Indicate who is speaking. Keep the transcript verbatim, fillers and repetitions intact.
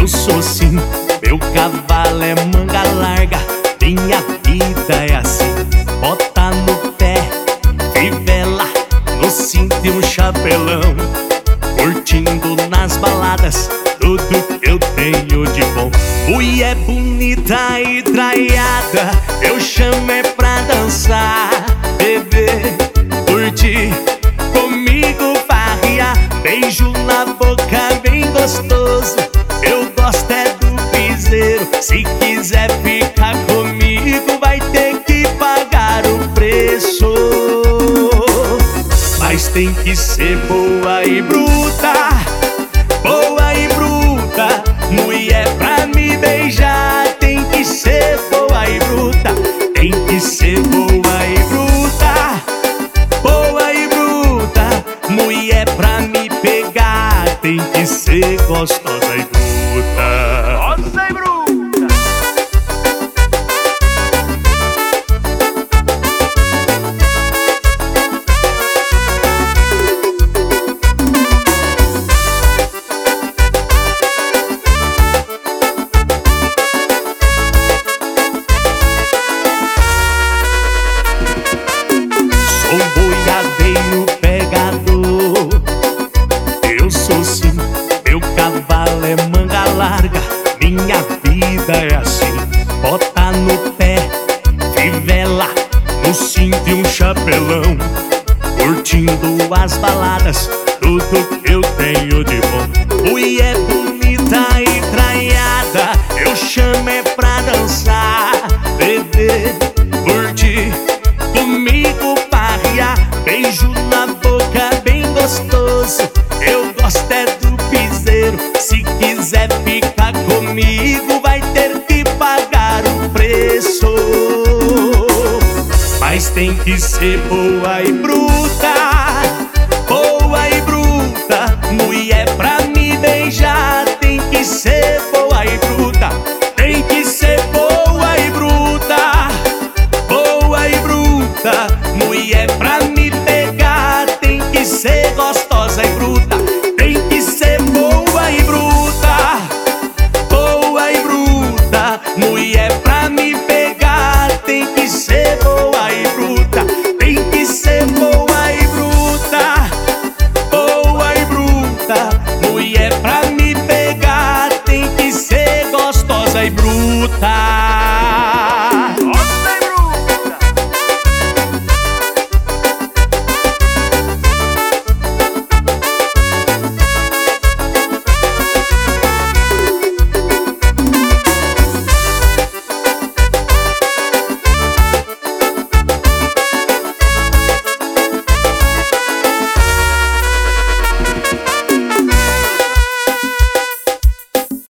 Speaker 1: Eu sou sim, meu cavalo é manga larga. Minha vida é assim, bota no pé, fivela, no cinto e um chapelão. Curtindo nas baladas tudo que eu tenho de bom. Mulher bonita e traiada, eu chamo é pra dançar, beber, curtir, comigo farrear. Beijo na boca bem gostoso, eu gosto é do piseiro. Se quiser ficar comigo vai ter que pagar o preço. Mas tem que ser boa e bruta, boa e bruta. Mulher pra me beijar tem que ser boa e bruta. Tem que ser boa e bruta, boa e bruta. Mulher pra me pegar tem que ser gostosa e bruta. Gostosa e bruta. Sou boiadeiro pegador, eu sou sim, meu cavalo é manga larga. Minha vida é assim, bota no pé, fivela, no cinto e um chapelão. Curtindo as baladas, tudo que eu tenho de bom. Mulher bonita e traiada, eu chamo é pra dançar, beber, curtir, comigo farrear. Beijo na boca bem gostoso, eu gosto é do piseiro. Se quiser ficar comigo vai ter que pagar o preço. Mas tem que ser boa e bruta,